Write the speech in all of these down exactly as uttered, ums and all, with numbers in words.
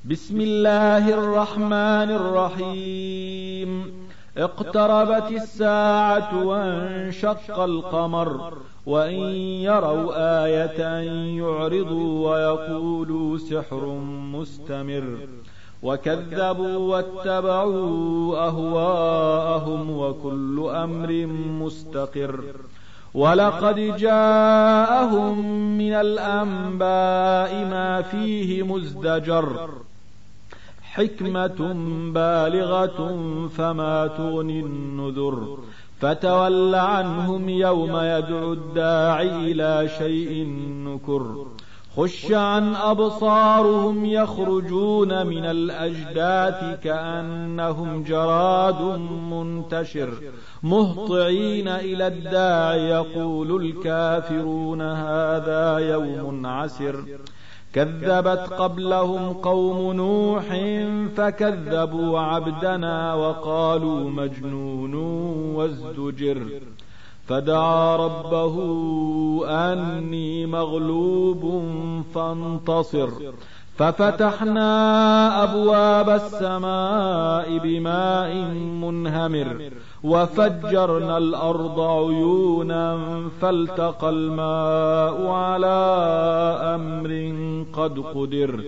بسم الله الرحمن الرحيم. اقتربت الساعة وانشق القمر وإن يروا آية يعرضوا ويقولوا سحر مستمر وكذبوا واتبعوا أهواءهم وكل أمر مستقر ولقد جاءهم من الأنباء ما فيه مزدجر حكمة بالغة فما تغني النذر فتول عنهم يوم يدعو الداعي إلى شيء نكر خش عن أبصارهم يخرجون من الأجداث كأنهم جراد منتشر مهطعين إلى الداعي يقول الكافرون هذا يوم عسر كذبت قبلهم قوم نوح فكذبوا عبدنا وقالوا مجنون وازدجر فدعا ربه أني مغلوب فانتصر ففتحنا أبواب السماء بماء منهمر وفجرنا الأرض عيونا فالتقى الماء على أمر قد قدر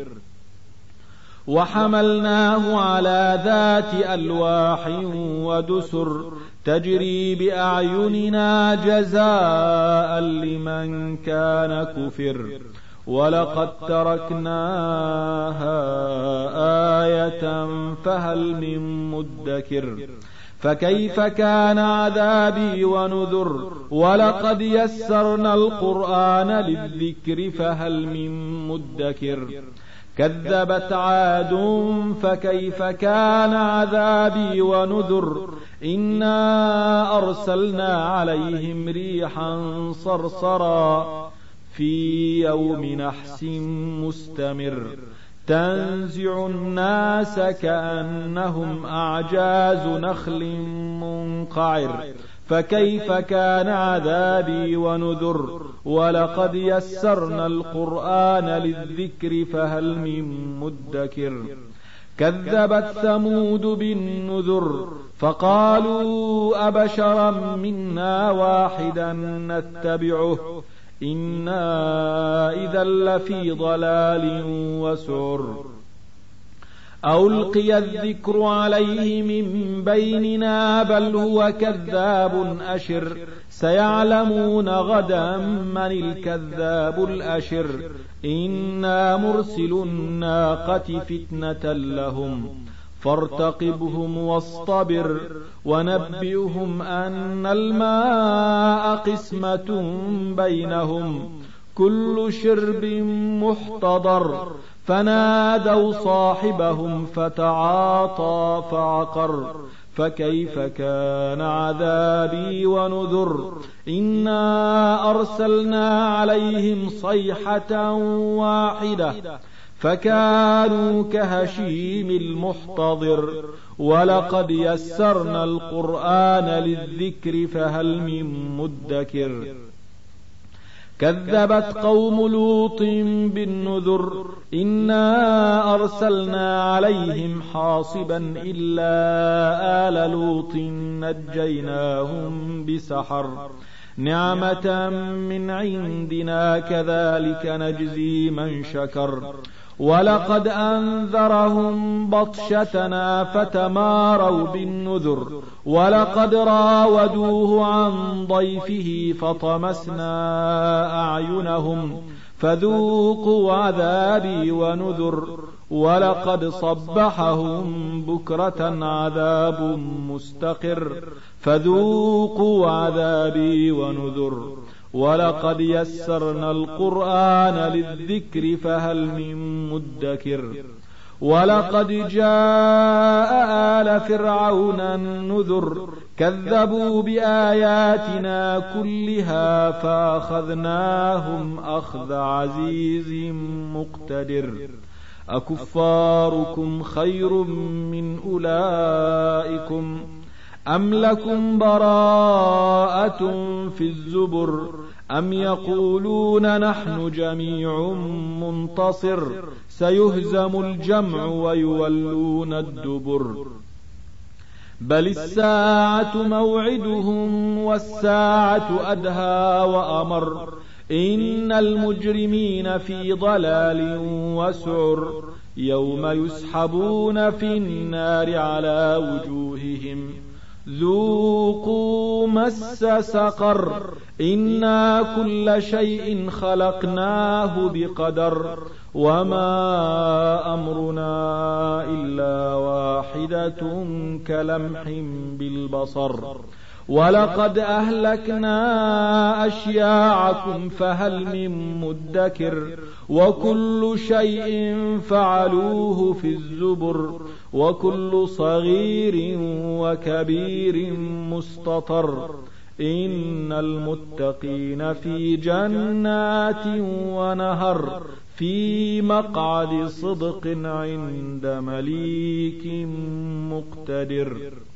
وحملناه على ذات ألواح ودسر تجري بأعيننا جزاء لمن كان كفر ولقد تركناها آية فهل من مدكر فكيف كان عذابي ونذر ولقد يسرنا القرآن للذكر فهل من مدكر كذبت عاد فكيف كان عذابي ونذر إنا أرسلنا عليهم ريحا صرصرا في يوم نحس مستمر تنزع الناس كأنهم أعجاز نخل منقعر فكيف كان عذابي ونذر ولقد يسرنا القرآن للذكر فهل من مدكر كذبت ثمود بالنذر فقالوا أبشرا منا واحدا نتبعه إنا إذا لفي ضلال وسعر ألقي الذكر عليه من بيننا بل هو كذاب أشر سيعلمون غدا من الكذاب الأشر إنا مرسل الناقة فتنة لهم فارتقبهم واصطبر ونبئهم أن الماء قسمة بينهم كل شرب محتضر فنادوا صاحبهم فتعاطى فعقر فكيف كان عذابي ونذر إنا أرسلنا عليهم صيحة واحدة فكانوا كهشيم المحتضر ولقد يسرنا القرآن للذكر فهل من مدكر كذبت قوم لوط بالنذر إنا أرسلنا عليهم حاصبا إلا آل لوط نجيناهم بسحر نعمة من عندنا كذلك نجزي من شكر ولقد أنذرهم بطشتنا فتماروا بالنذر ولقد راودوه عن ضيفه فطمسنا أعينهم فذوقوا عذابي ونذر ولقد صبحهم بكرة عذاب مستقر فذوقوا عذابي ونذر ولقد يسرنا القرآن للذكر فهل من مدكر ولقد جاء آل فرعون النذر كذبوا بآياتنا كلها فأخذناهم أخذ عزيز مقتدر أكفاركم خير من أولئكم أم لكم براءة في الزبر أم يقولون نحن جميع منتصر سيهزم الجمع ويولون الدبر بل الساعة موعدهم والساعة أدهى وأمر إن المجرمين في ضلال وسعر يوم يسحبون في النار على وجوههم ذوقوا مس سقر إنا كل شيء خلقناه بقدر وما أمرنا إلا واحدة كلمح بالبصر ولقد أهلكنا أشياعكم فهل من مدكر وكل شيء فعلوه في الزبر وكل صغير وكبير مستطر إن المتقين في جنات ونهر في مقعد صدق عند مليك مقتدر.